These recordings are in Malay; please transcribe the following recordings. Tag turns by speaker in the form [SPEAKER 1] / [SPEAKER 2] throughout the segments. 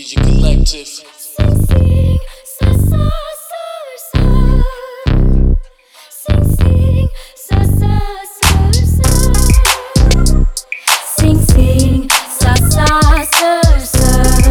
[SPEAKER 1] Media Collective.
[SPEAKER 2] Sing, sing, sa, sa, sa, sa. Sing, sing, sa, sa, sa, sa. Sing, sing, sa, sa, sa, sa.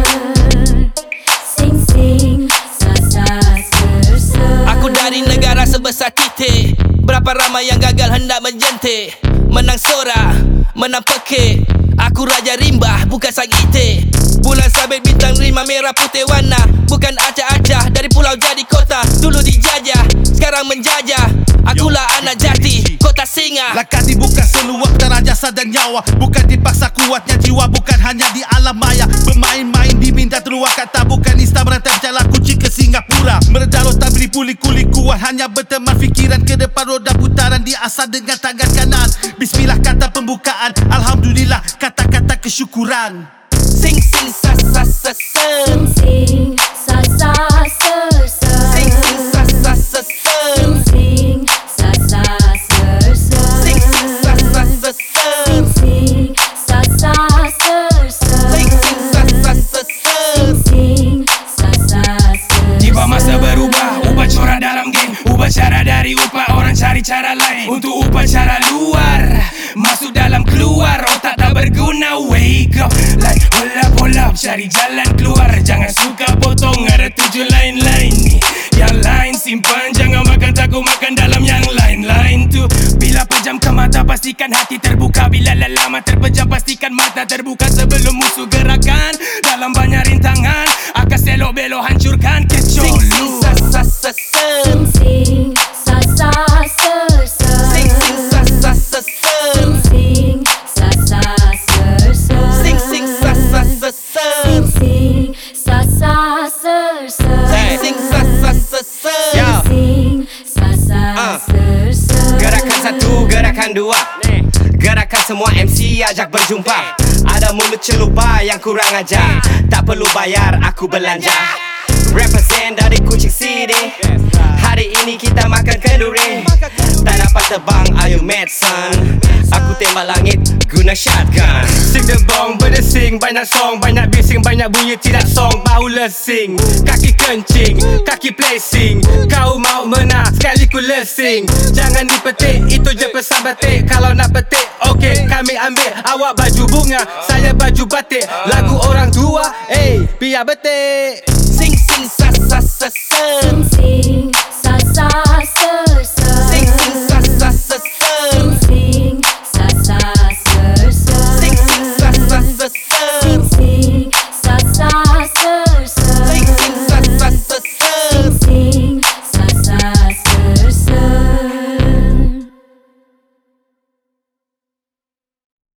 [SPEAKER 2] Sing, sing, sa, sa, sa, sa.
[SPEAKER 3] Aku dari negara sebesar titik. Berapa ramai yang gagal hendak menjentik. Menang sora, menang pekik. Aku raja rimba, bukan sang itik. Bulan sabit bintang rima merah putih warna. Bukan acah-acah dari pulau jadi kota. Dulu dijajah, sekarang menjajah. Akulah anak jati, kota singa.
[SPEAKER 4] Lakadi bukan seluak darah jasa dan nyawa. Bukan dipaksa kuatnya jiwa, bukan hanya di alam maya. Bermain-main di minda terluar kata. Bukan insta merantai berjalan kunci ke Singapura. Meredah rotan beri puli-kuli kuat. Hanya berteman fikiran ke depan roda putaran. Diasah dengan tangan kanan. Bismillah kata pembukaan. Alhamdulillah kata-kata kesyukuran.
[SPEAKER 3] Sing sing sa sa sa sa.
[SPEAKER 2] Sing, sing, sa, sa, sa, sa.
[SPEAKER 3] Sing sing sa sa sa sa.
[SPEAKER 2] Sing, sing, sa, sa, sa, sa.
[SPEAKER 3] Sing sing sa sa sa sa.
[SPEAKER 2] Sing, sing, sa, sa, sa, sa.
[SPEAKER 3] Sing sing sa sa sa sa.
[SPEAKER 2] Sing, sing, sa, sa, sa.
[SPEAKER 5] Tiba masa berubah, ubah corak dalam game. Ubah cara dari upah, orang cari cara lain. Untuk ubah cara luar, masuk dalam keluar. Otak tak berguna, wake up. Like hold up, cari jalan keluar. Jangan suka potong, ada tujuan lain-lain ni. Yang lain simpan, jangan makan takut makan dalam yang lain-lain tu. Bila pejamkan mata, pastikan hati terbuka. Bila lama terpejam, pastikan mata terbuka. Sebelum musuh gerakan, dalam banyak rintangan akan selok belok hancurkan kecoh
[SPEAKER 3] Sing sing
[SPEAKER 5] lu.
[SPEAKER 3] sa sa sa sa.
[SPEAKER 2] Sing, sing, sa, sa, sa, sa.
[SPEAKER 3] Sing sing sa sa sa sa.
[SPEAKER 2] Sing, sing, sa, sa, sa, sa.
[SPEAKER 3] Sing sing sa sa sa sa.
[SPEAKER 2] Sing, sing, sa, sa, sa, sa.
[SPEAKER 3] Sing sing sa sa sa sa.
[SPEAKER 2] Sing, sa, sa, sa, sa.
[SPEAKER 6] Gerakan satu, gerakan dua. Gerakan semua MC ajak berjumpa. Ada mulut celupa yang kurang ajar. Tak perlu bayar, aku belanja. Represent dari Kuching City. Hari ini kita makan kenduri. Tak dapat terbang, ayo mad son. Aku tembak langit guna shotgun.
[SPEAKER 5] Sing the bong, berdesing. Banyak song, banyak bising. Banyak bunyi tidak song, bau lesing. Kaki kencing, kaki placing. Kau mau menang, sekali ku lesing. Jangan dipetik, itu je pesan batik. Kalau nak petik, okey kami ambil. Awak baju bunga, saya baju batik. Lagu orang tua, biar betik.
[SPEAKER 3] Sing sing sa sa sa sa.
[SPEAKER 2] Sing, sing,